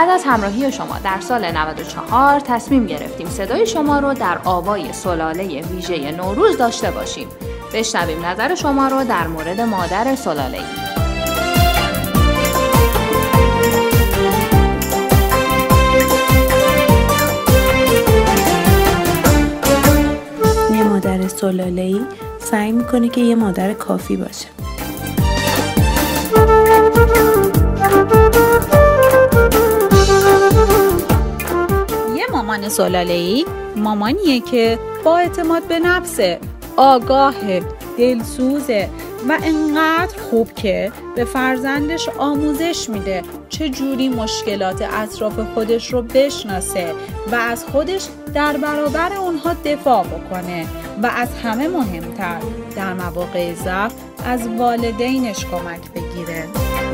بعد از همراهی شما در سال 94 تصمیم گرفتیم صدای شما رو در آوای سلاله ویژه نوروز داشته باشیم. بشنویم نظر شما رو در مورد مادر سلاله‌ای. یه مادر سلاله‌ای سعی میکنه که یه مادر کافی باشه. یه مامان سلاله‌ای مامانیه که با اعتماد به نفسه، آگاهه، دلسوزه و انقدر خوب که به فرزندش آموزش میده چه جوری مشکلات اطراف خودش رو بشناسه و از خودش در برابر اونها دفاع بکنه و از همه مهمتر در مواقع ضعف از والدینش کمک بگیره.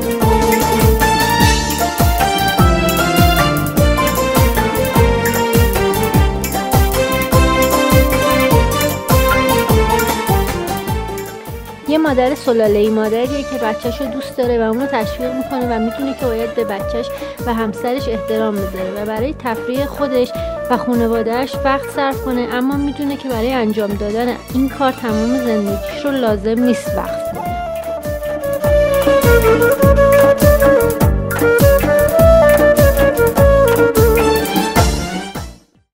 یه مادر سلاله‌ای مادریه که بچه‌ش رو دوست داره و اونو تشویق میکنه و میدونه که باید به بچه‌ش و همسرش احترام بذاره و برای تفریح خودش و خانواده‌اش وقت صرف کنه، اما میدونه که برای انجام دادن این کار تمام زندگیش رو لازم نیست وقت کنه.